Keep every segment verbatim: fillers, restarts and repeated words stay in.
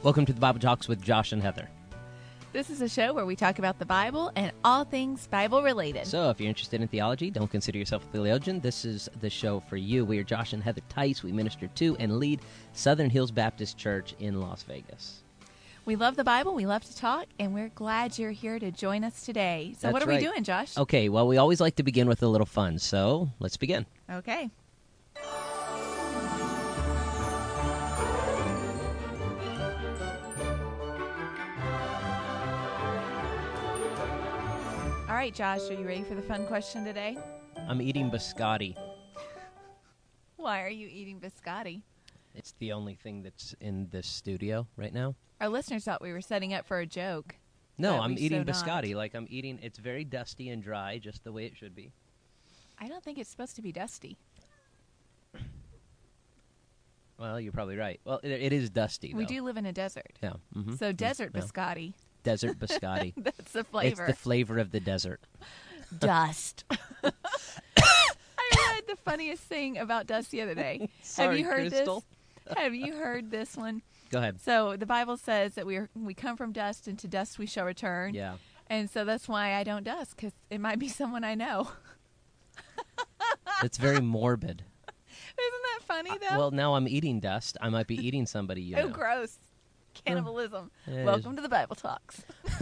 Welcome to the Bible Talks with Josh and Heather. This is a show where we talk about the Bible and all things Bible-related. So if you're interested in theology, don't consider yourself a theologian. This is the show for you. We are Josh and Heather Tice. We minister to and lead Southern Hills Baptist Church in Las Vegas. We love the Bible, we love to talk, and we're glad you're here to join us today. So That's what are right. we doing, Josh? Okay, well, we always like to begin with a little fun, so let's begin. Okay. All right, Josh, are you ready for the fun question today? I'm eating biscotti. Why are you eating biscotti? It's the only thing that's in this studio right now. Our listeners thought we were setting up for a joke. No, but I'm we eating so biscotti. not. Like I'm eating, it's very dusty and dry, just the way it should be. I don't think it's supposed to be dusty. Well, you're probably right. Well, it, it is dusty, though. We do live in a desert. Yeah. Mm-hmm. So desert Yeah. biscotti. Desert biscotti. That's the flavor. It's the flavor of the desert. Dust. I read the funniest thing about dust the other day. Sorry, Have you heard Crystal. this? Have you heard this one? Go ahead. So the Bible says that we are, we come from dust, and to dust we shall return. Yeah. And so that's why I don't dust, because it might be someone I know. It's very morbid. Isn't that funny, Uh, though? well, now I'm eating dust. I might be eating somebody you oh, know. gross. Cannibalism. It Welcome to the Bible Talks.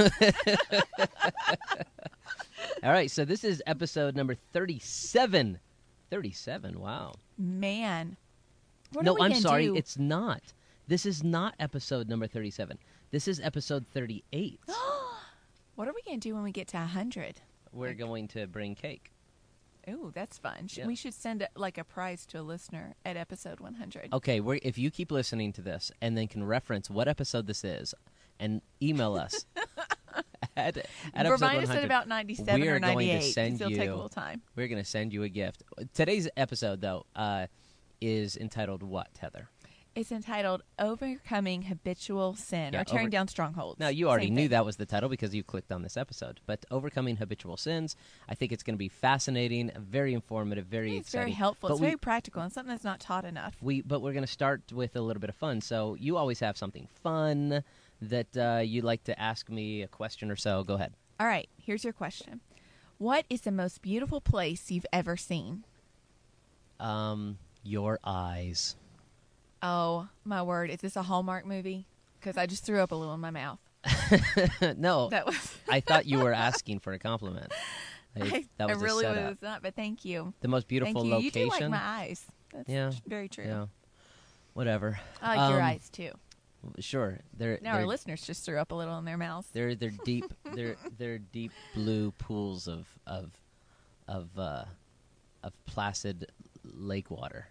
All right, so this is episode number thirty-seven. thirty-seven, wow. Man. What no, are we I'm gonna sorry, do? it's not. This is not episode number thirty-seven. This is episode thirty-eight. What are we going to do when we get to one hundred? We're going to bring cake. Ooh, that's fun. Sh- Yeah. We should send a, like a prize to a listener at episode one hundred. Okay, we're, if you keep listening to this and then can reference what episode this is and email us at, at episode Remind us one hundred, at about ninety-seven we are or ninety-eight. going to send it'll you, take a little time. We're going to send you a gift. Today's episode, though, uh, is entitled what, Heather? It's entitled Overcoming Habitual Sin, Yeah, or Tearing over- Down Strongholds. Now, you already Same knew thing. that was the title because you clicked on this episode. But Overcoming Habitual Sins, I think it's going to be fascinating, very informative, very It's exciting. very helpful. But It's we, very practical and something that's not taught enough. we, but we're going to start with a little bit of fun. So you always have something fun that uh, you'd like to ask me a question or so. Go ahead. All right, here's your question. What is the most beautiful place you've ever seen? Um, your eyes. Oh, my word. Is this a Hallmark movie? Because I just threw up a little in my mouth. No, That was. I thought you were asking for a compliment. I, I, that was I really a setup. was not, but thank you. The most beautiful Thank you. location. You do like my eyes. That's Yeah, tr- very true. Yeah, whatever. I like your Um, eyes, too. Sure, they're Now they're, our listeners just threw up a little in their mouths. they're they're deep they're they're deep blue pools of of of uh, of placid lake water.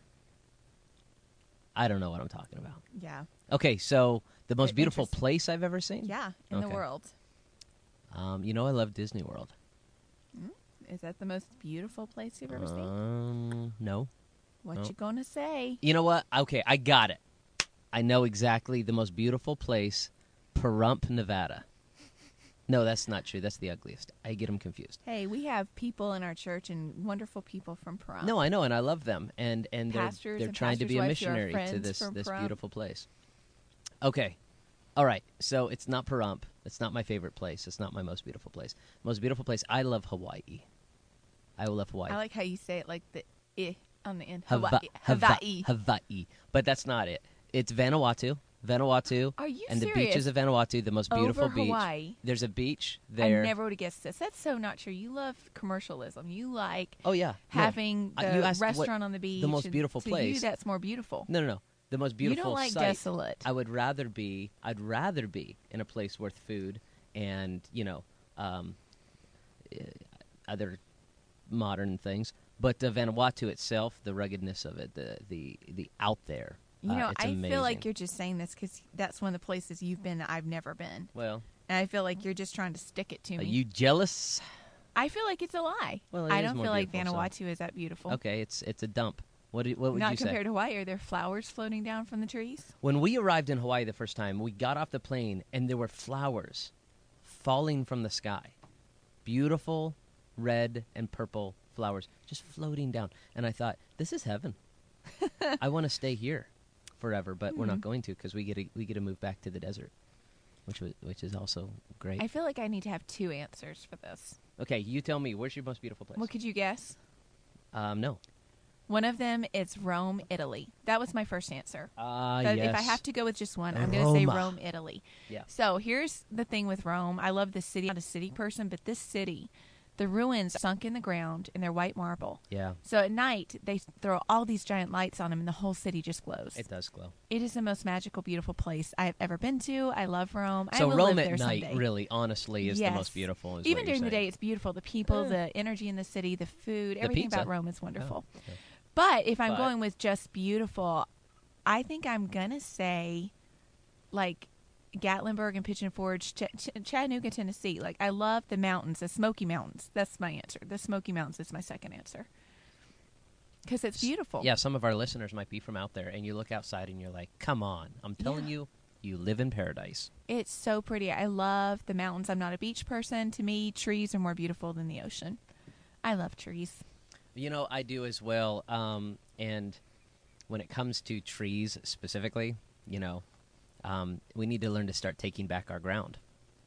I don't know what I'm talking about. Yeah. Okay, so the most It- beautiful interesting. place I've ever seen. Yeah, in the Okay. world. Um, you know I love Disney World. Is that the most beautiful place you've ever seen? Um, no. What no. you gonna say? You know what? Okay, I got it. I know exactly the most beautiful place, Pahrump, Nevada. No, that's not true. That's the ugliest. I get them confused. Hey, we have people in our church and wonderful people from Pahrump. No, I know, and I love them, and and they're Pastors they're and trying to pastors' be a wives who are missionary to friends this from this Pahrump. beautiful place. Okay, all right. So it's not Pahrump. It's not my favorite place. It's not my most beautiful place. Most beautiful place. I love Hawaii. I love Hawaii. I like how you say it like the I on the end. Hava- Hawaii. Hava- Hawaii. Hawaii. But that's not it. It's Vanuatu. Vanuatu. Are you and serious? the beaches of Vanuatu, the most beautiful Over beach. Hawaii. There's a beach I there. never would have guessed this. That's so not true. You love commercialism. You like oh yeah. No. having Uh, the you asked what restaurant on the beach. the most and beautiful to place. you, that's more beautiful. No, no, no. The most beautiful you don't like site. desolate. I would rather be. I'd rather be in a place worth food and you know, um, uh, other modern things. But uh, Vanuatu itself, the ruggedness of it, the the the out there. You uh, know, it's I amazing. feel like you're just saying this because that's one of the places you've been that I've never been. Well, And I feel like you're just trying to stick it to are me. you jealous? I feel like it's a lie. Well, it I is don't more feel like beautiful, so- Vanuatu is that beautiful. Okay, it's it's a dump. What do, what would Not you say? compared to Hawaii. Are there flowers floating down from the trees? When we arrived in Hawaii the first time, we got off the plane and there were flowers falling from the sky. Beautiful red and purple flowers just floating down. And I thought, this is heaven. I want to stay here forever, but we're not Mhm. going to because we get to, we get to move back to the desert, which was, which is also great. I feel like I need to have two answers for this. Okay, you tell me, where's your most beautiful place? What could you guess? Um, no. One of them is Rome, Italy. That was my first answer. Ah, But yes. if I have to go with just one, I'm going to say Roma. Rome, Italy. Yeah. So here's the thing with Rome. I love this city. I'm not a city person, but this city, the ruins sunk in the ground and they're white marble. Yeah, So at night, they throw all these giant lights on them and the whole city just glows. it does glow. It is the most magical, beautiful place I've ever been to. I love Rome. I So will Rome live at there night, someday. really, honestly, is the Yes. most beautiful. Is Even what you're during the day, saying. it's beautiful. The people, Eh. the energy in the city, the food, everything pizza. about Rome is wonderful. Oh, okay. But if I'm But- going with just beautiful, I think I'm going to say like Gatlinburg and Pigeon Forge, Ch- Ch- Chattanooga, Tennessee. Like I love the mountains, the Smoky Mountains. That's my answer. The Smoky Mountains is my second answer. Because it's beautiful. Yeah, some of our listeners might be from out there, and you look outside and you're like, come on. I'm telling Yeah. you, you live in paradise. It's so pretty. I love the mountains. I'm not a beach person. To me, trees are more beautiful than the ocean. I love trees. You know, I do as well. Um, and when it comes to trees specifically, you know, um, we need to learn to start taking back our ground.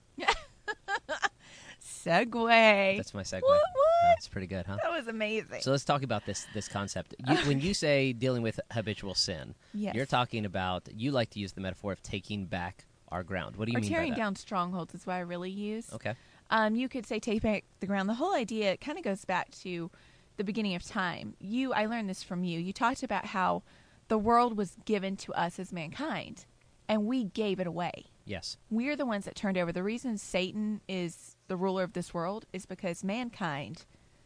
Segway. That's my segue. What, what? That's pretty good, huh? That was amazing. So let's talk about this this concept. You, when you say dealing with habitual sin, Yes. you're talking about, you like to use the metaphor of taking back our ground. What do you or mean tearing by that? down strongholds is what I really use. Okay. Um, you could say take back the ground. The whole idea kind of goes back to the beginning of time. You, I learned this from you. You talked about how the world was given to us as mankind, and we gave it away. Yes. We're the ones that turned over. The reason Satan is the ruler of this world is because mankind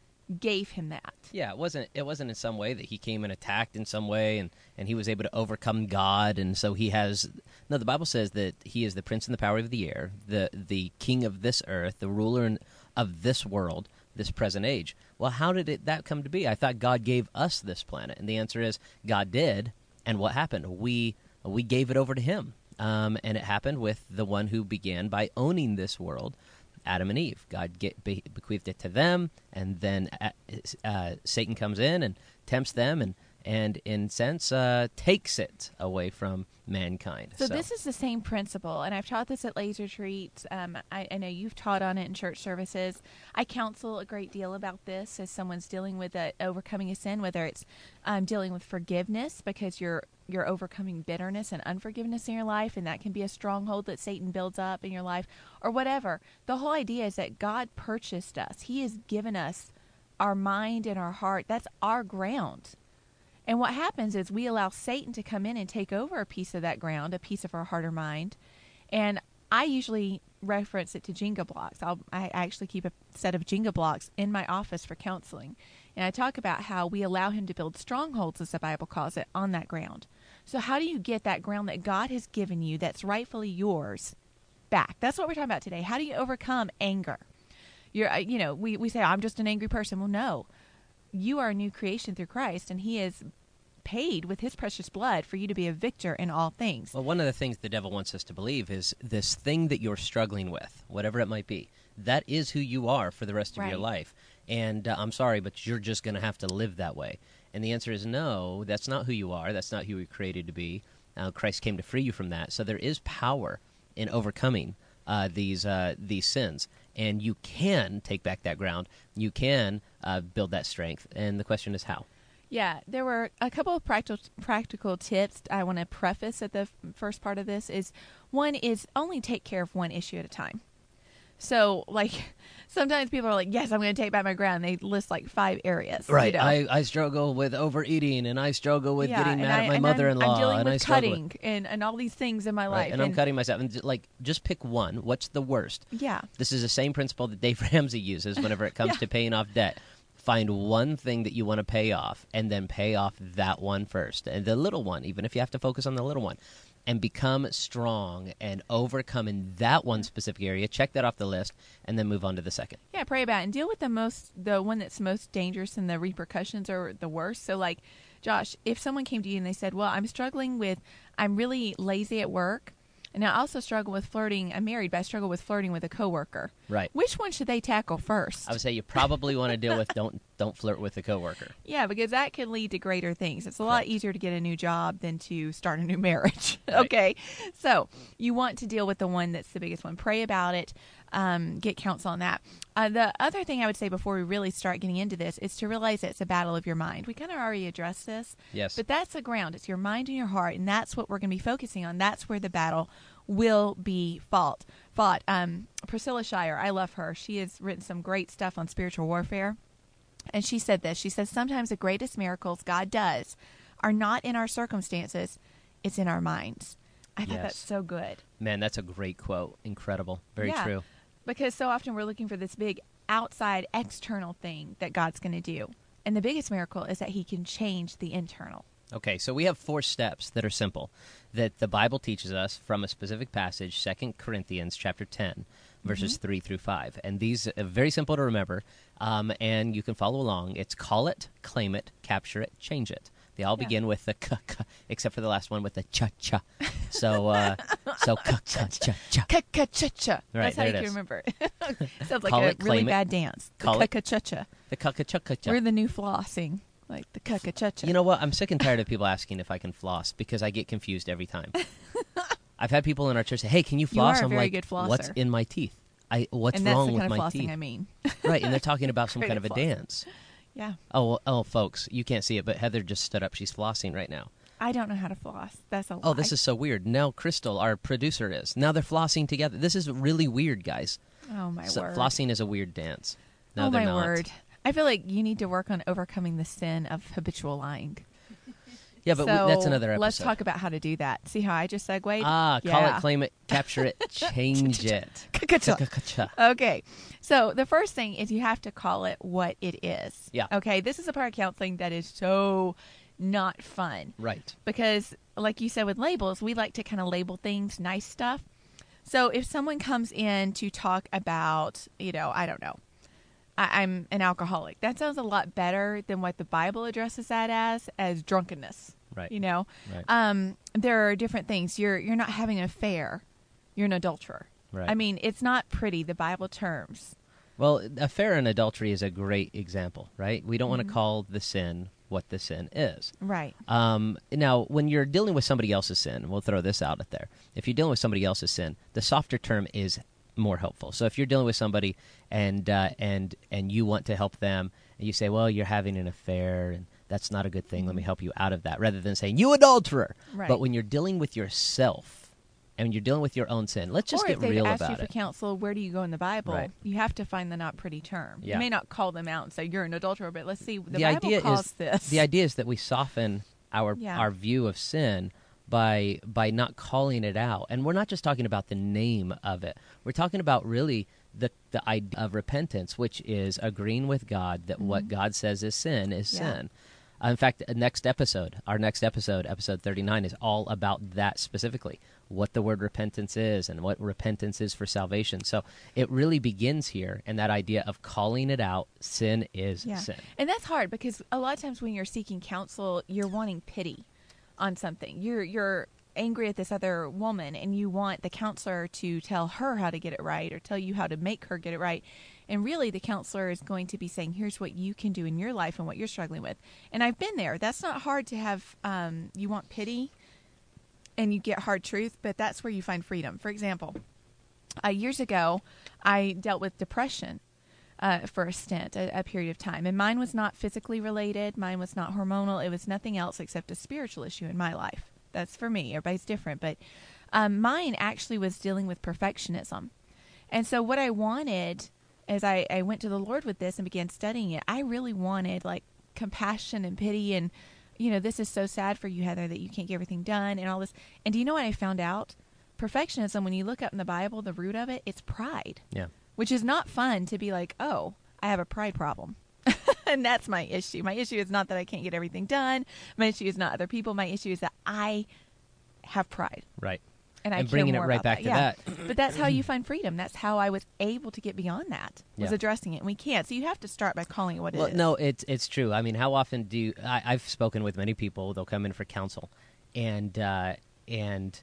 gave him that. Yeah, it wasn't it wasn't in some way that he came and attacked in some way and, and he was able to overcome God, and so he has no, the Bible says that he is the prince and the power of the air, the the king of this earth, the ruler in, of this world, this present age. Well, how did it that come to be? I thought God gave us this planet, and the answer is God did. And what happened? We we gave it over to him. Um, and it happened with the one who began by owning this world, Adam and Eve. God get, be, bequeathed it to them, and then uh, uh, Satan comes in and tempts them, and, and in sense, uh, takes it away from mankind. So, this is the same principle, and I've taught this at Laser Treats. Um, I, I know you've taught on it in church services. I counsel a great deal about this as someone's dealing with a, overcoming a sin, whether it's um, dealing with forgiveness because you're you're overcoming bitterness and unforgiveness in your life, and that can be a stronghold that Satan builds up in your life, or whatever. The whole idea is that God purchased us. He has given us our mind and our heart. That's our ground. And what happens is we allow Satan to come in and take over a piece of that ground, a piece of our heart or mind. And I usually reference it to Jenga blocks. I'll, I actually keep a set of Jenga blocks in my office for counseling. And I talk about how we allow him to build strongholds, as the Bible calls it, on that ground. So how do you get that ground that God has given you that's rightfully yours back? That's what we're talking about today. How do you overcome anger? You're, uh, you know, we, we say, I'm just an angry person. Well, no. You are a new creation through Christ, and he has paid with his precious blood for you to be a victor in all things. Well, one of the things the devil wants us to believe is this thing that you're struggling with, whatever it might be, that is who you are for the rest of Right. your life. And uh, I'm sorry, but you're just going to have to live that way. And the answer is no, that's not who you are. That's not who you were created to be. Uh, Christ came to free you from that. So there is power in overcoming uh, these uh, these sins. And you can take back that ground. You can uh, build that strength. And the question is how. Yeah, there were a couple of practical practical tips I want to preface at the f- first part of this. Is one is only take care of one issue at a time. So, like, sometimes people are like, yes, I'm going to take back my ground. They list, like, five areas. Right. You know? I, I struggle with overeating, and I struggle with Yeah, getting and mad I- at my and I'm- mother-in-law. I'm dealing and with I struggle with- cutting and, and all these things in my Right, life. and, I'm cutting myself. And like, just pick one. What's the worst? Yeah. This is the same principle that Dave Ramsey uses whenever it comes Yeah. to paying off debt. Find one thing that you want to pay off, and then pay off that one first, and the little one, even if you have to focus on the little one, and become strong and overcome in that one specific area. Check that off the list, and then move on to the second. Yeah, pray about it and deal with the most, the one that's most dangerous and the repercussions are the worst. So, like, Josh, if someone came to you and they said, well, I'm struggling with, I'm really lazy at work, and I also struggle with flirting, I'm married, but I struggle with flirting with a coworker. Right. Which one should they tackle first? I would say you probably want to deal with don't don't flirt with a coworker. Yeah, because that can lead to greater things. It's a lot Correct. easier to get a new job than to start a new marriage. Right. Okay, so you want to deal with the one that's the biggest one. Pray about it. Um, get counsel on that. Uh, the other thing I would say before we really start getting into this is to realize that it's a battle of your mind. We kind of already addressed this. Yes. But that's the ground. It's your mind and your heart, and that's what we're going to be focusing on. That's where the battle will be fought. Fought. Um, Priscilla Shirer, I love her. She has written some great stuff on spiritual warfare. And she said this. She says, sometimes the greatest miracles God does are not in our circumstances, it's in our minds. I thought Yes. that's so good. Man, that's a great quote. Incredible. Very Yeah. true. Because so often we're looking for this big outside external thing that God's going to do. And the biggest miracle is that he can change the internal. Okay, so we have four steps that are simple that the Bible teaches us from a specific passage, Second Corinthians chapter ten, verses Mm-hmm. three through five. And these are very simple to remember, um, and you can follow along. It's call it, claim it, capture it, change it. They all Yeah. begin with the k, k, except for the last one with the cha-cha. So, uh, so k, k, cha, cha. Ka-ka-cha-cha. Right, That's how there you it can is. remember it. Sounds like Call a it, really claim it. bad dance. The Call it. ka-ka-cha-cha. The k, k, cha, k, cha. We're the new flossing. Like the ka-ka-cha-cha. You know what? I'm sick and tired of people asking if I can floss because I get confused every time. I've had people in our church say, "Hey, can you floss?" are a I'm very like, good flosser. "What's in my teeth? I what's and that's wrong the with kind of my flossing teeth?" I mean. Right, and they're talking about some Great kind of at a flossing. dance. Yeah. Oh, oh, folks, you can't see it, but Heather just stood up. She's flossing right now. I don't know how to floss. That's a lie. Oh, this is so weird. Now Crystal, our producer, is. Now they're flossing together. This is really weird, guys. Oh, my So, word. flossing is a weird dance. No, oh, they're my not. word. I feel like you need to work on overcoming the sin of habitual lying. Yeah, but so we, that's another episode. Let's talk about how to do that. See how I just segued? Ah, call Yeah. it, claim it, capture it, change it. Ka-ka-cha. Ka-ka-cha. Okay. So the first thing is you have to call it what it is. Yeah. Okay. This is a part of counseling that is so not fun. Right. Because, like you said with labels, we like to kind of label things nice stuff. So if someone comes in to talk about, you know, I don't know, I, I'm an alcoholic, that sounds a lot better than what the Bible addresses that as, as drunkenness. Right. You know, Right. um, there are different things. You're you're not having an affair. You're an adulterer. Right. I mean, it's not pretty, the Bible terms. Well, affair and adultery is a great example, right? We don't want Mm-hmm. to call the sin what the sin is. Right. Um, now, when you're dealing with somebody else's sin, we'll throw this out there. If you're dealing with somebody else's sin, the softer term is more helpful. So if you're dealing with somebody and uh, and and you want to help them, and you say, "Well, you're having an affair, and that's not a good thing. Let me help you out of that," rather than saying, "You adulterer." Right. But when you're dealing with yourself and you're dealing with your own sin, let's just or get if they've real asked you about for it. counsel, where do you go in the Bible? Right. You have to find the not pretty term. Yeah. You may not call them out and say you're an adulterer, but let's see. The, the Bible idea calls is this. the idea is that we soften our Yeah. our view of sin by by not calling it out, and we're not just talking about the name of it. We're talking about really the the idea of repentance, which is agreeing with God that what God says is sin is Mm-hmm. Yeah. sin. Uh, in fact, uh, next episode, our next episode, episode thirty-nine, is all about that specifically, what the word repentance is and what repentance is for salvation. So it really begins here, and that idea of calling it out, sin is Yeah. sin. And that's hard because a lot of times when you're seeking counsel, you're wanting pity on something. You're you're angry at this other woman and you want the counselor to tell her how to get it right or tell you how to make her get it right. And really the counselor is going to be saying, here's what you can do in your life and what you're struggling with. And I've been there. That's not hard to have. Um, you want pity and you get hard truth, but that's where you find freedom. For example, uh, years ago, I dealt with depression. Uh, for a stint, a, a period of time. And mine was not physically related. Mine was not hormonal. It was nothing else except a spiritual issue in my life. That's for me. Everybody's different. But um, mine actually was dealing with perfectionism. And so what I wanted, as I, I went to the Lord with this and began studying it, I really wanted like compassion and pity and, you know, this is so sad for you, Heather, that you can't get everything done and all this. And do you know what I found out? Perfectionism, when you look up in the Bible, the root of it, it's pride. Yeah. Which is not fun to be like, oh, I have a pride problem. And that's my issue. My issue is not that I can't get everything done. My issue is not other people. My issue is that I have pride. Right. And I And care bringing it more right about back that. to Yeah. that. But that's how you find freedom. That's how I was able to get beyond that, was Yeah. addressing it. And we can't. So you have to start by calling it what Well, it is. no, it's it's true. I mean, how often do you, I, I've spoken with many people? They'll come in for counsel, and uh, and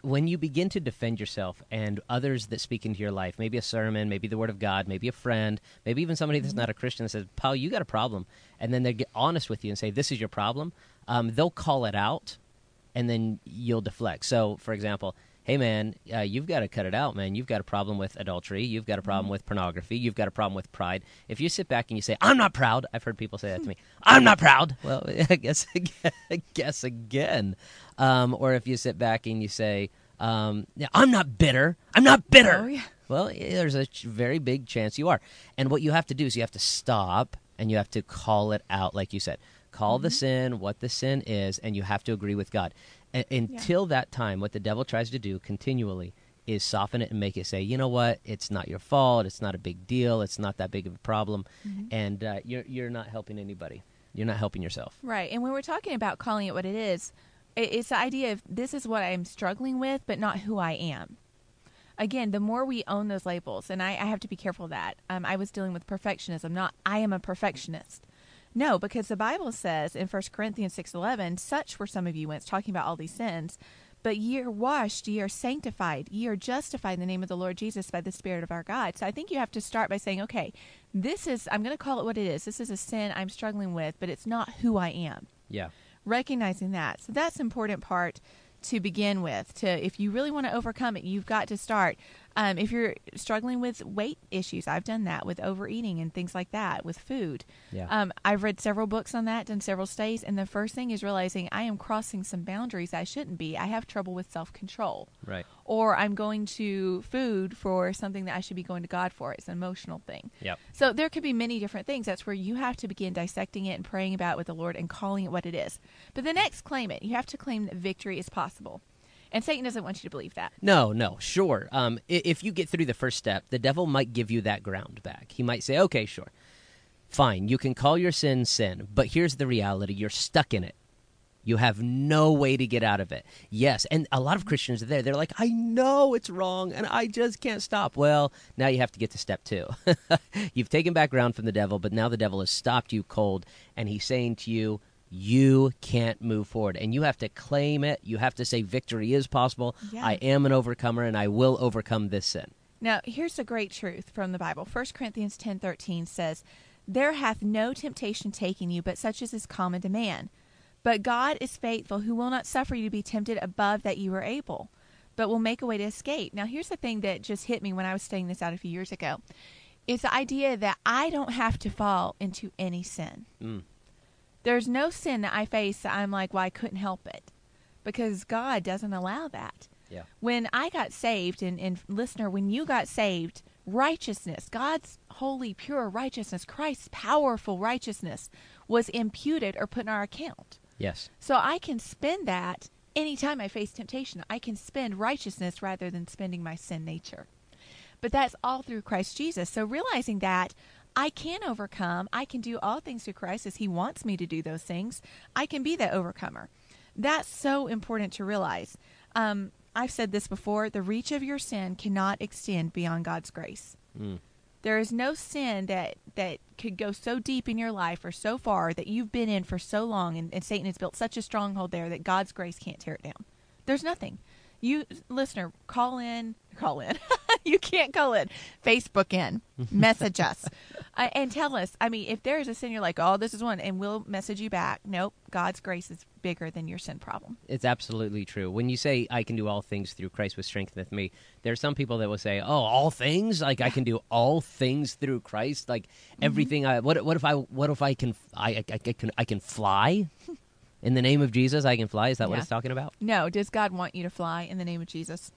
when you begin to defend yourself and others that speak into your life, maybe a sermon, maybe the Word of God, maybe a friend, maybe even somebody that's Mhm. not a Christian that says, Paul, you got a problem, and then they get honest with you and say, this is your problem, um, they'll call it out, and then you'll deflect. So, for example, hey, man, uh, you've got to cut it out, man. You've got a problem with adultery. You've got a problem Mhm. with pornography. You've got a problem with pride. If you sit back and you say, I'm not proud. I've heard people say that to me. I'm not proud. Well, I guess again. I guess again. Um, or if you sit back and you say, um, yeah, I'm not bitter. I'm not bitter. Oh, yeah. Well, there's a ch- very big chance you are. And what you have to do is you have to stop and you have to call it out, like you said. Call the Mhm. sin what the sin is, and you have to agree with God. A- until that time, what the devil tries to do continually is soften it and make it say, you know what, it's not your fault, it's not a big deal, it's not that big of a problem, Mhm. and uh, you're you're not helping anybody. You're not helping yourself. Right. And when we're talking about calling it what it is, it- it's the idea of this is what I'm struggling with, but not who I am. Again, the more we own those labels, and I, I have to be careful of that. Um, I was dealing with perfectionism, not I am a perfectionist. No, because the Bible says in First Corinthians six eleven, such were some of you when it's talking about all these sins, but ye are washed, ye are sanctified, ye are justified in the name of the Lord Jesus by the Spirit of our God. So I think you have to start by saying, okay, this is, I'm going to call it what it is. This is a sin I'm struggling with, but it's not who I am. Yeah. Recognizing that. So that's an important part to begin with. To if you really want to overcome it, you've got to start. Um, if you're struggling with weight issues, I've done that with overeating and things like that with food. Yeah. Um, I've read several books on that, done several studies, and the first thing is realizing I am crossing some boundaries I shouldn't be. I have trouble with self-control. Right. Or I'm going to food for something that I should be going to God for. It's an emotional thing. Yep. So there could be many different things. That's where you have to begin dissecting it and praying about it with the Lord and calling it what it is. But the next, claim it. You have to claim that victory is possible. And Satan doesn't want you to believe that. No, no, sure. Um, i- if you get through the first step, the devil might give you that ground back. He might say, okay, sure. Fine, you can call your sin sin, but here's the reality. You're stuck in it. You have no way to get out of it. Yes, and a lot of Christians are there. They're like, I know it's wrong, and I just can't stop. Well, now you have to get to step two. You've taken back ground from the devil, but now the devil has stopped you cold, and he's saying to you, you can't move forward. And you have to claim it. You have to say victory is possible. Yeah. I am an overcomer, and I will overcome this sin. Now, here's a great truth from the Bible. First Corinthians ten thirteen says, there hath no temptation taken you, but such as is common to man. But God is faithful, who will not suffer you to be tempted above that you are able, but will make a way to escape. Now, here's the thing that just hit me when I was studying this out a few years ago. It's the idea that I don't have to fall into any sin. Mm. There's no sin that I face that I'm like, well, I couldn't help it, because God doesn't allow that. Yeah. When I got saved, and, and listener, when you got saved, righteousness, God's holy, pure righteousness, Christ's powerful righteousness was imputed or put in our account. Yes. So I can spend that anytime I face temptation. I can spend righteousness rather than spending my sin nature. But that's all through Christ Jesus. So realizing that I can overcome, I can do all things through Christ as he wants me to do those things, I can be that overcomer. That's so important to realize. Um, I've said this before, the reach of your sin cannot extend beyond God's grace. Mm. There is no sin that, that could go so deep in your life or so far that you've been in for so long, and, and Satan has built such a stronghold there that God's grace can't tear it down. There's nothing. You, listener, call in, call in. You can't call in. Facebook in. Message us. Uh, and tell us, I mean, if there is a sin you're like, oh, this is one, and we'll message you back. Nope, God's grace is bigger than your sin problem. It's absolutely true. When you say, I can do all things through Christ which strengtheneth me, there are some people that will say, oh, all things? Like, I can do all things through Christ? Like, Mm-hmm. everything I... What, what if I... What if I can... I, I, I can, I can fly? In the name of Jesus, I can fly? Is that what Yeah. it's talking about? No, does God want you to fly in the name of Jesus?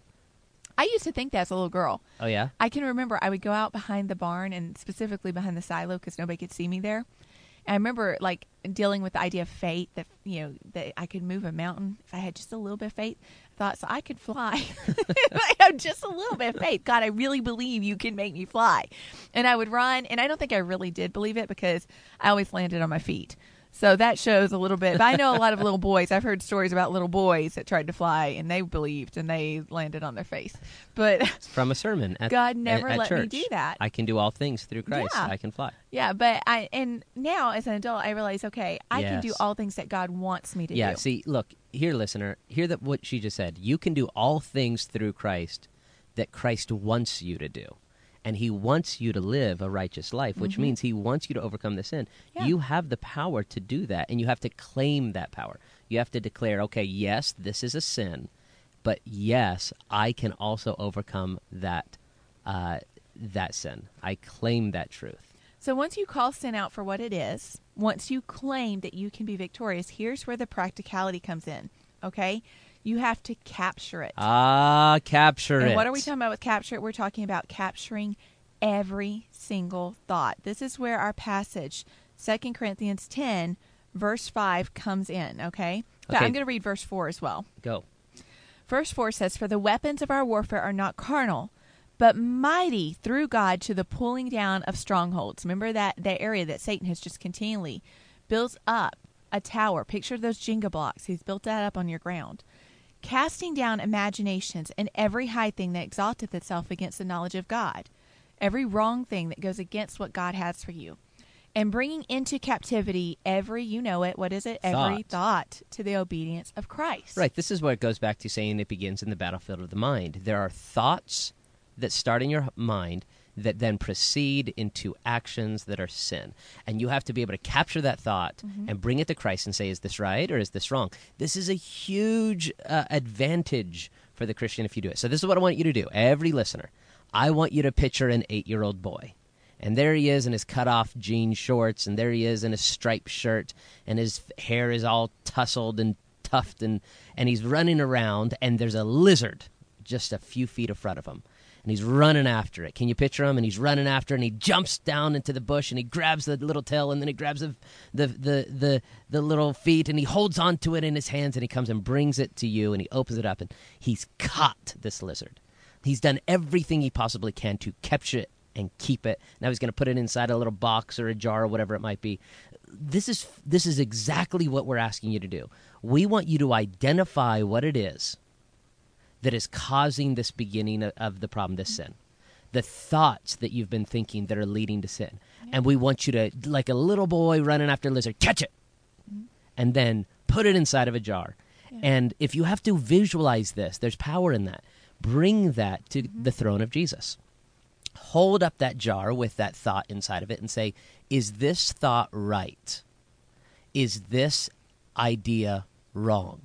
I used to think that as a little girl. Oh, yeah? I can remember I would go out behind the barn, and specifically behind the silo because nobody could see me there. And I remember like dealing with the idea of fate, that, you know, that I could move a mountain if I had just a little bit of faith. I thought, so I could fly. I have just a little bit of faith. God, I really believe you can make me fly. And I would run, and I don't think I really did believe it because I always landed on my feet. So that shows a little bit. But I know a lot of little boys. I've heard stories about little boys that tried to fly and they believed and they landed on their face. But It's from a sermon. At, God never at let church. me do that. I can do all things through Christ. Yeah. I can fly. Yeah, but I and now as an adult, I realize, okay, I can do Yes. all things that God wants me to Yeah, do. see, look, here, listener, hear that what she just said. You can do all things through Christ that Christ wants you to do. And he wants you to live a righteous life, which Mhm. means he wants you to overcome the sin. Yeah. You have the power to do that, and you have to claim that power. You have to declare, okay, yes, this is a sin, but yes, I can also overcome that uh, that sin. I claim that truth. So once you call sin out for what it is, once you claim that you can be victorious, here's where the practicality comes in, okay? You have to capture it. Ah, capture and it. what are we talking about with capture it? We're talking about capturing every single thought. This is where our passage, Second Corinthians ten, verse five, comes in, okay? So Okay. I'm going to read verse four as well. Go. Verse four says, "For the weapons of our warfare are not carnal, but mighty through God to the pulling down of strongholds." Remember that, that area that Satan has just continually built up a tower. Picture those Jenga blocks. He's built that up on your ground. Casting down imaginations and every high thing that exalteth itself against the knowledge of God. Every wrong thing that goes against what God has for you. And bringing into captivity every, you know it, what is it? Every thought to the obedience of Christ. Right. This is where it goes back to saying it begins in the battlefield of the mind. There are thoughts that start in your mind that then proceed into actions that are sin. And you have to be able to capture that thought Mhm. and bring it to Christ and say, is this right or is this wrong? This is a huge uh, advantage for the Christian if you do it. So this is what I want you to do. Every listener, I want you to picture an eight-year-old boy. And there he is in his cut-off jean shorts, and there he is in his striped shirt, and his hair is all tousled and tufted, and, and he's running around, and there's a lizard just a few feet in front of him. And he's running after it. Can you picture him? And he's running after it, and he jumps down into the bush, and he grabs the little tail, and then he grabs the the the the, the little feet, and he holds onto it in his hands, and he comes and brings it to you, and he opens it up, and he's caught this lizard. He's done everything he possibly can to capture it and keep it. Now he's going to put it inside a little box or a jar or whatever it might be. This is this is exactly what we're asking you to do. We want you to identify what it is that is causing this beginning of, of the problem, this sin. The thoughts that you've been thinking that are leading to sin. Yeah. And we want you to, like a little boy running after a lizard, catch it, Mhm. and then put it inside of a jar. Yeah. And if you have to visualize this, there's power in that. Bring that to Mhm. the throne of Jesus. Hold up that jar with that thought inside of it and say, is this thought right? Is this idea wrong?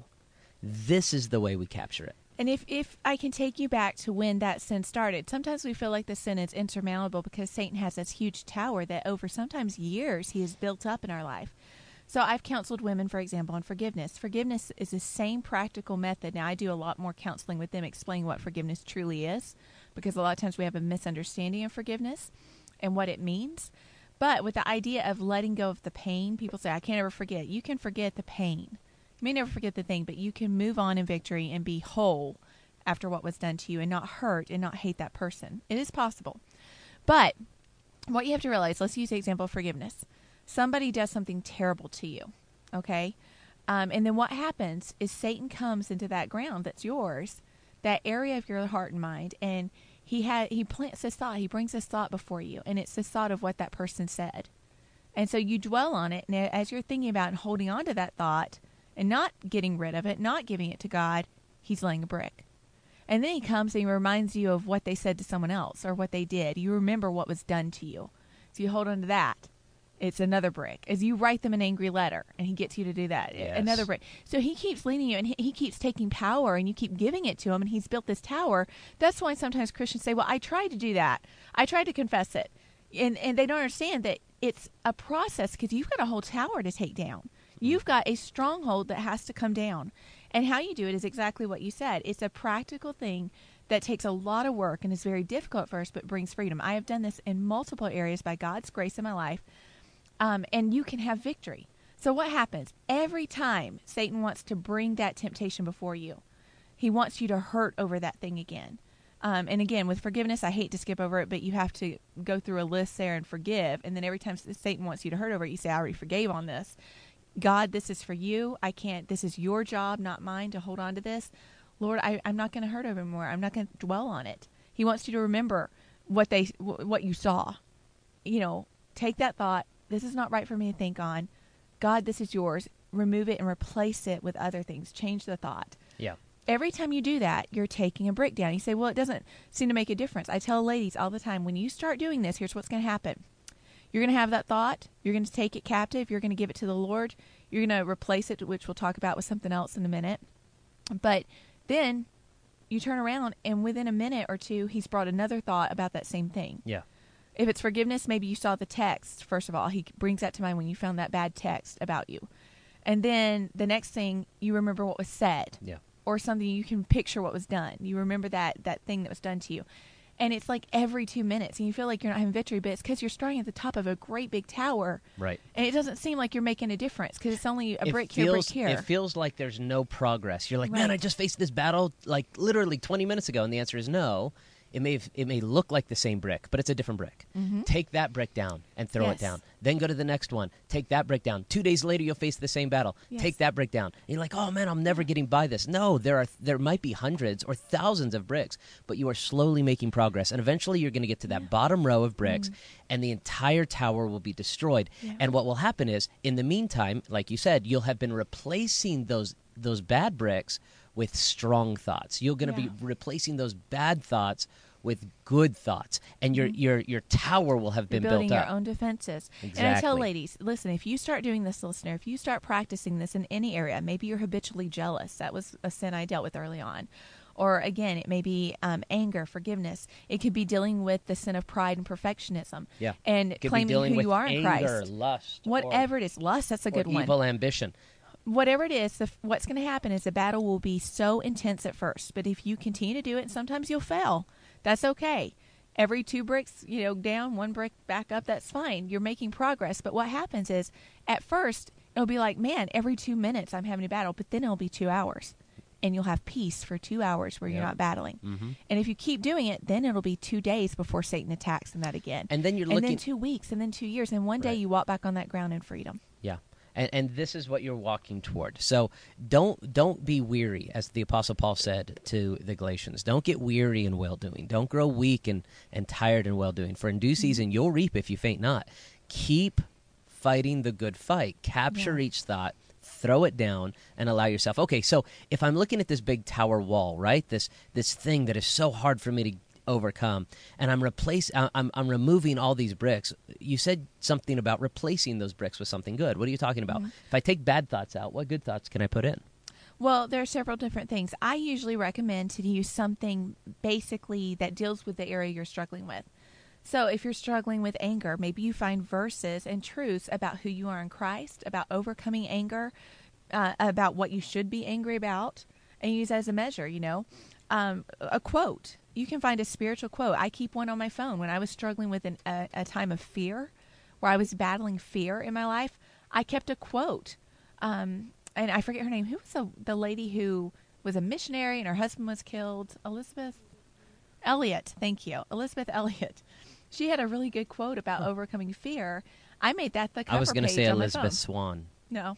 This is the way we capture it. And if, if I can take you back to when that sin started, sometimes we feel like the sin is insurmountable because Satan has this huge tower that over sometimes years he has built up in our life. So I've counseled women, for example, on forgiveness. Forgiveness is the same practical method. Now, I do a lot more counseling with them, explaining what forgiveness truly is, because a lot of times we have a misunderstanding of forgiveness and what it means. But with the idea of letting go of the pain, people say, I can't ever forget. You can forget the pain. You may never forget the thing, but you can move on in victory and be whole after what was done to you and not hurt and not hate that person. It is possible. But what you have to realize, let's use the example of forgiveness. Somebody does something terrible to you, okay? Um, and then what happens is Satan comes into that ground that's yours, that area of your heart and mind, and he had he plants this thought. He brings this thought before you, and it's this thought of what that person said. And so you dwell on it, and as you're thinking about and holding on to that thought and not getting rid of it, not giving it to God, he's laying a brick. And then he comes and he reminds you of what they said to someone else or what they did. You remember what was done to you. So you hold on to that. It's another brick. As you write them an angry letter, and he gets you to do that, Yes. another brick. So he keeps leading you, and he, he keeps taking power, and you keep giving it to him, and he's built this tower. That's why sometimes Christians say, well, I tried to do that. I tried to confess it. And, and they don't understand that it's a process because you've got a whole tower to take down. You've got a stronghold that has to come down. And how you do it is exactly what you said. It's a practical thing that takes a lot of work and is very difficult at first, but brings freedom. I have done this in multiple areas by God's grace in my life. Um, and you can have victory. So what happens? Every time Satan wants to bring that temptation before you, he wants you to hurt over that thing again. Um, and again, with forgiveness, I hate to skip over it, but you have to go through a list there and forgive. And then every time Satan wants you to hurt over it, you say, I already forgave on this. God, this is for you. I can't, this is your job, not mine, to hold on to this. Lord, I, I'm not going to hurt anymore. I'm not going to dwell on it. He wants you to remember what they, what you saw. You know, take that thought. This is not right for me to think on. God, this is yours. Remove it and replace it with other things. Change the thought. Yeah. Every time you do that, you're taking a brick down. You say, well, it doesn't seem to make a difference. I tell ladies all the time, when you start doing this, here's what's going to happen. You're going to have that thought. You're going to take it captive. You're going to give it to the Lord. You're going to replace it, which we'll talk about, with something else in a minute. But then you turn around, and within a minute or two, he's brought another thought about that same thing. Yeah. If it's forgiveness, maybe you saw the text. First of all, he brings that to mind when you found that bad text about you. And then the next thing, you remember what was said. Yeah. Or something, you can picture what was done. You remember that, that thing that was done to you. And it's like every two minutes, and you feel like you're not having victory, but it's because you're starting at the top of a great big tower. Right. And it doesn't seem like you're making a difference because it's only a It brick feels, here, brick here. It feels like there's no progress. You're like, man, Right. I just faced this battle like literally twenty minutes ago, and the answer is no. It may it may look like the same brick, but it's a different brick. Mm-hmm. Take that brick down and throw Yes. it down. Then go to the next one. Take that brick down. Two days later, you'll face the same battle. Yes. Take that brick down. And you're like, oh man, I'm never getting by this. No, there are there might be hundreds or thousands of bricks, but you are slowly making progress, and eventually you're going to get to that Yeah. bottom row of bricks, Mm. and the entire tower will be destroyed. Yeah. And what will happen is, in the meantime, like you said, you'll have been replacing those those bad bricks with strong thoughts. You're going to Yeah. be replacing those bad thoughts with good thoughts, and your Mhm. your your tower will have You're been building built your up. own defenses. And I tell Exactly. ladies, listen, if you start doing this, listener, if you start practicing this in any area, maybe you're habitually jealous. That was a sin I dealt with early on. Or again, it may be um, anger, forgiveness. It could be dealing with the sin of pride and perfectionism. Yeah. And Could be claiming dealing who with you are in anger, Christ. lust, Whatever it is, lust, that's a or, good or one. evil ambition. Whatever it is, the, what's going to happen is the battle will be so intense at first. But if you continue to do it, sometimes you'll fail. That's okay. Every two bricks, you know, down, one brick back up, that's fine. You're making progress. But what happens is, at first, it'll be like, man, every two minutes I'm having a battle. But then it'll be two hours. And you'll have peace for two hours where you're Yep. not battling. Mm-hmm. And if you keep doing it, then it'll be two days before Satan attacks and that again. And then you're and looking. then two weeks, and then two years. And one day Right. you walk back on that ground in freedom. Yeah. And, and this is what you're walking toward. So don't don't be weary, as the Apostle Paul said to the Galatians. Don't get weary in well-doing. Don't grow weak and, and tired in well-doing. For in due season you'll reap if you faint not. Keep fighting the good fight. Capture Yeah. each thought. Throw it down and allow yourself. Okay, so if I'm looking at this big tower wall, right, this this thing that is so hard for me to overcome, and I'm replace I'm I'm removing all these bricks. You said something about replacing those bricks with something good. What are you talking about? Mhm. If I take bad thoughts out, what good thoughts can I put in? Well, there are several different things. I usually recommend to use something basically that deals with the area you're struggling with. So if you're struggling with anger, maybe you find verses and truths about who you are in Christ, about overcoming anger, uh, about what you should be angry about, and use that as a measure, you know. Um, a quote. You can find a spiritual quote. I keep one on my phone. When I was struggling with an, a, a time of fear, where I was battling fear in my life, I kept a quote. Um, and I forget her name. Who was the, the lady who was a missionary and her husband was killed? Elizabeth Elliot. Thank you. Elizabeth Elliot. She had a really good quote about Huh. overcoming fear. I made that the cover I was going to page say on my Elizabeth phone. Swan. No.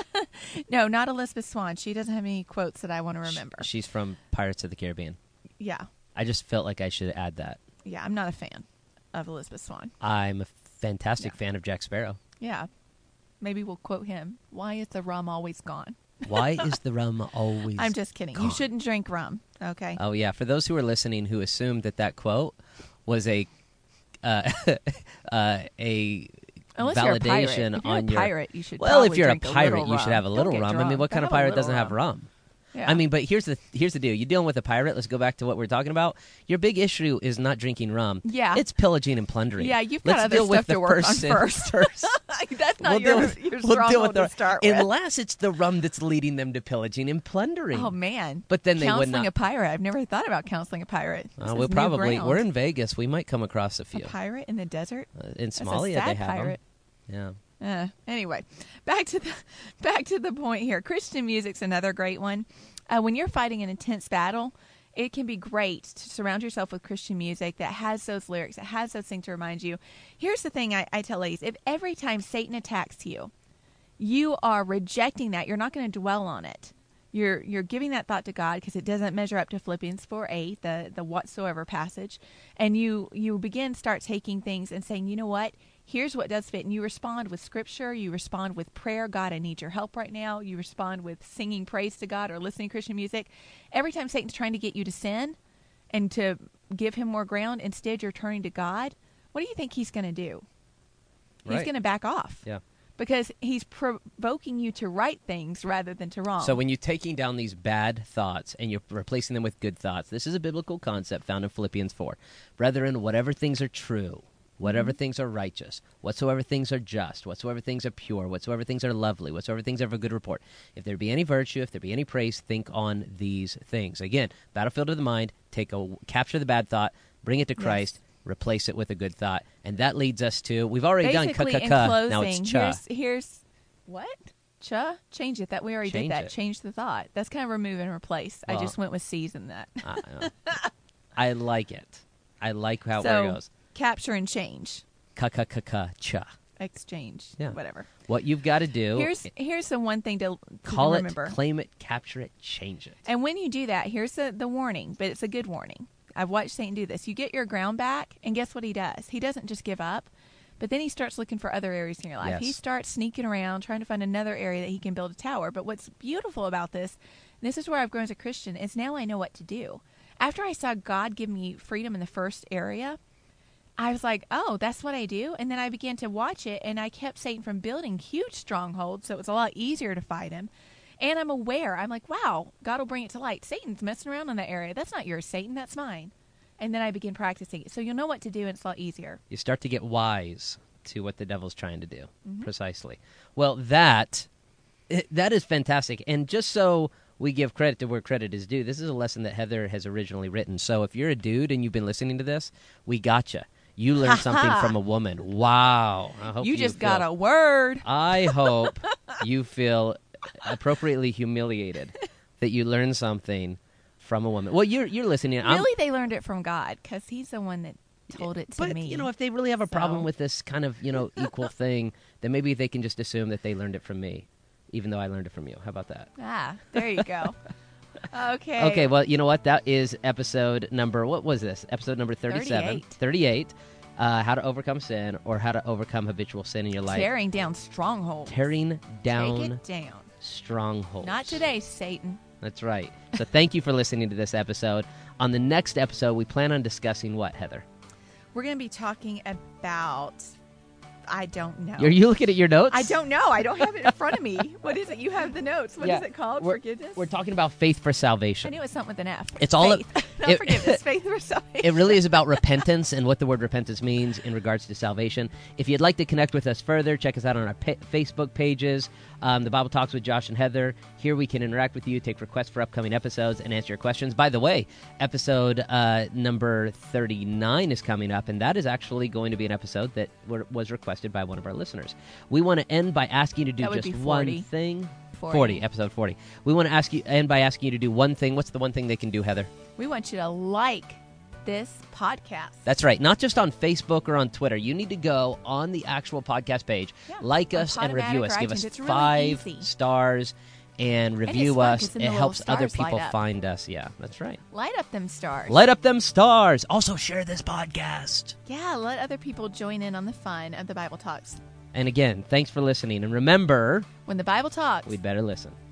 No, not Elizabeth Swan. She doesn't have any quotes that I want to Sh- remember. She's from Pirates of the Caribbean. Yeah. I just felt like I should add that. Yeah, I'm not a fan of Elizabeth Swan. I'm a fantastic Yeah. fan of Jack Sparrow. Yeah. Maybe we'll quote him. Why is the rum always gone? Why is the rum always? I'm just kidding. You gone. shouldn't drink rum. Okay. Oh yeah, for those who are listening who assumed that that quote was a uh, uh, a Unless you're a pirate. validation If you're on a your pirate, you should. well, if probably you're a drink pirate, little you should rum. have a little Don't get rum. I mean, drunk, what but kind of have a pirate little doesn't have rum? Yeah. I mean, but here's the here's the deal. You're dealing with a pirate. Let's go back to what we're talking about. Your big issue is not drinking rum. Yeah. It's pillaging and plundering. Yeah, you've got Let's other deal stuff with the to work on person first. first. That's not We'll your, deal with- your we'll deal stronghold with the- to start with. Unless it's the rum that's leading them to pillaging and plundering. Oh man! But then they would counseling not. a pirate. I've never thought about counseling a pirate. This Uh, is we'll new probably ground. we're in Vegas. We might come across a a few. pirate in the desert. Uh, in That's Somalia, a sad they have 'em. pirate. Yeah. Uh, anyway, back to the back to the point here. Christian music's another great one. Uh, when you're fighting an intense battle, it can be great to surround yourself with Christian music that has those lyrics, that has those things to remind you. Here's the thing I, I tell ladies: if every time Satan attacks you, you are rejecting that. You're not going to dwell on it. You're you're giving that thought to God because it doesn't measure up to Philippians four eight, the the whatsoever passage, and you you begin start taking things and saying, you know what? Here's what does fit, and you respond with Scripture. You respond with prayer. God, I need your help right now. You respond with singing praise to God or listening to Christian music. Every time Satan's trying to get you to sin and to give him more ground, instead you're turning to God. What do you think he's going to do? He's Right. going to back off. Yeah. Because he's provoking you to right things rather than to wrong. So when you're taking down these bad thoughts and you're replacing them with good thoughts, this is a biblical concept found in Philippians four. Brethren, whatever things are true, whatever mm-hmm. things are righteous, whatsoever things are just, whatsoever things are pure, whatsoever things are lovely, whatsoever things are of a good report, if there be any virtue, if there be any praise, think on these things. Again, battlefield of the mind, take a capture the bad thought, bring it to Christ, yes. replace it with a good thought. And that leads us to, we've already Basically, done ka-ka-ka, in now it's cha. Here's, here's what? Cha? Change it. That we already Change did that. it. Change the thought. That's kind of remove and replace. Well, I just went with C's in that. I, I like it. I like how so, where it goes. Capture and change. Ka-ka-ka-ka-cha. Exchange. Yeah. Whatever. What you've got to do. Here's here's the one thing to, to call remember. it, claim it, capture it, change it. And when you do that, here's the, the warning, but it's a good warning. I've watched Satan do this. You get your ground back, and guess what he does? He doesn't just give up, but then he starts looking for other areas in your life. Yes. He starts sneaking around, trying to find another area that he can build a tower. But what's beautiful about this, and this is where I've grown as a Christian, is now I know what to do. After I saw God give me freedom in the first area, I was like, oh, that's what I do? And then I began to watch it, and I kept Satan from building huge strongholds, so it was a lot easier to fight him. And I'm aware. I'm like, wow, God will bring it to light. Satan's messing around in that area. That's not yours, Satan. That's mine. And then I begin practicing it. So you'll know what to do, and it's a lot easier. You start to get wise to what the devil's trying to do. Mm-hmm. Precisely. Well, that that is fantastic. And just so we give credit to where credit is due, this is a lesson that Heather has originally written. So if you're a dude and you've been listening to this, we gotcha. You learned something from a woman. Wow. I hope you, you just feel, got a word. I hope you feel appropriately humiliated that you learned something from a woman. Well, you're you're listening. Really, I'm, they learned it from God because he's the one that told it to but, me. you know, if they really have a so. problem with this kind of, you know, equal thing, then maybe they can just assume that they learned it from me, even though I learned it from you. How about that? Ah, there you go. Okay. Okay, well, you know what? That is episode number, what was this? Episode number thirty-seven. thirty-eight. thirty-eight. Uh, how to overcome sin, or how to overcome habitual sin in your life. Tearing down strongholds. Tearing down, Take it down. strongholds. Not today, Satan. That's right. So thank you for listening to this episode. On the next episode, we plan on discussing what, Heather? We're going to be talking about, I don't know. Are you looking at your notes? I don't know. I don't have it in front of me. What is it? You have the notes. What Yeah, is it called? we're, Forgiveness? We're talking about faith for I salvation. knew it was something with an F. It's all faith. a- Not it- forgiveness. Faith for salvation. It really is about repentance and what the word repentance means in regards to salvation. If you'd like to connect with us further, check us out on our pa- Facebook pages, um, The Bible Talks with Josh and Heather. Here we can interact with you, take requests for upcoming episodes, and answer your questions. By the way, episode uh, number thirty-nine is coming up, and that is actually going to be an episode that were, was requested by one of our listeners. We want to end by asking you to do That would just be one forty. thing. forty. forty, episode forty. We want to ask you, end by asking you to do one thing. What's the one thing they can do, Heather? We want you to like this podcast. That's right. Not just on Facebook or on Twitter. You need to go on the actual podcast page, Yeah, like on us and review Podomatic us. or Give iTunes. us It's really five easy. stars and review fun, us. 'cause then It the little helps other stars light people up. find us. Yeah, that's right. Light up them stars. Light up them stars. Also share this podcast. Yeah, let other people join in on the fun of the Bible Talks. And again, thanks for listening. And remember, When the Bible talks, we'd better listen.